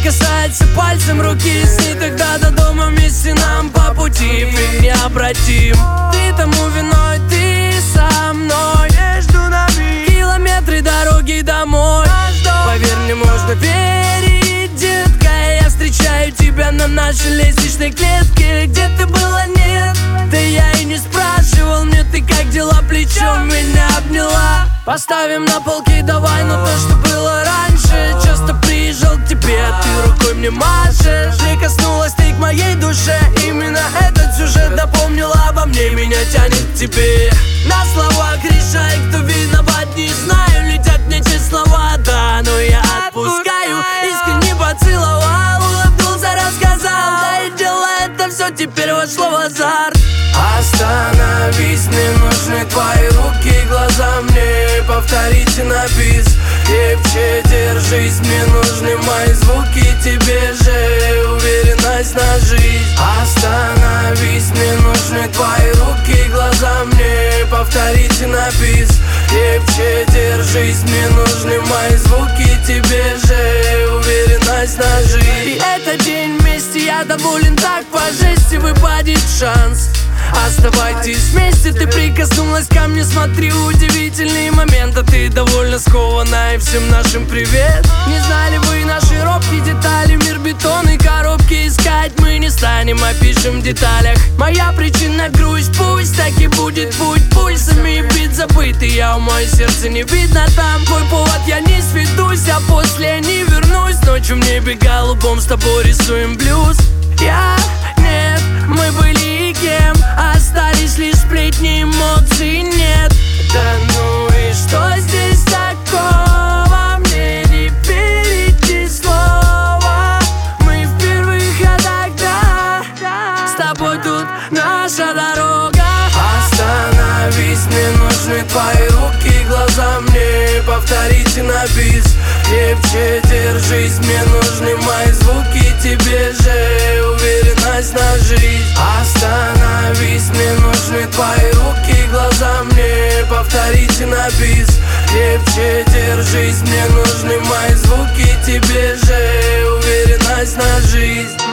касается пальцем руки, с ней тогда до дома вместе нам по пути. Ведь необратим, ты тому виной, ты со мной. Между нами километры дороги домой. Поверь, мне можно верить, детка. Я встречаю тебя на нашей лестничной клетке. Где ты была, нет, да я и не спрашивал. Мне ты как дела, плечом меня обняла. Поставим на полки, давай, но то, что было раньше. Часто приезжал к тебе, а ты рукой мне машешь. Прикоснулась ты к моей душе. Именно этот сюжет напомнил обо мне. Меня тянет к тебе. На словах решай, кто виноват, не знаю. Летят мне те слова, да, но я отпускаю. Искренне поцеловал, улыбнулся, рассказал. Да и дело это все теперь вошло в азарт. Остановись, мне нужны твои руки, глаза мне повторите на бис. Крепче держись, мне нужны мои звуки, тебе же уверенность на жизнь. Остановись, мне нужны твои руки, глаза мне повторите на бис. Крепче держись, мне нужны мои звуки, тебе же уверенность на жизнь. И этот день вместе я доволен, так по жести выпадет шанс. Оставайтесь вместе, ты прикоснулась ко мне, смотри, удивительный момент. А ты довольно скована, и всем нашим привет. Не знали вы наши робкие детали, мир бетонной коробки искать мы не станем, опишем в деталях. Моя причина грусть, пусть так и будет путь. Пульсами бит забытый, я у мое сердце не видно там. Твой повод, я не сведусь, а после не вернусь. Ночью в небе голубом с тобой рисуем блюз. Я, нет, мы были и кем, остались лишь сплетни, эмоций нет. Да ну и что здесь такого, мне не перейти слова. Мы в первых ходах, да, с тобой тут наша дорога. Остановись, мне нужны твои руки, глаза мне повторите на бис. Крепче держись, мне нужны мои звуки, тебе же уверенность на жизнь. Остановись, мне нужны твои руки, глаза мне повторите на бис. Крепче держись, мне нужны мои звуки, тебе же уверенность на жизнь.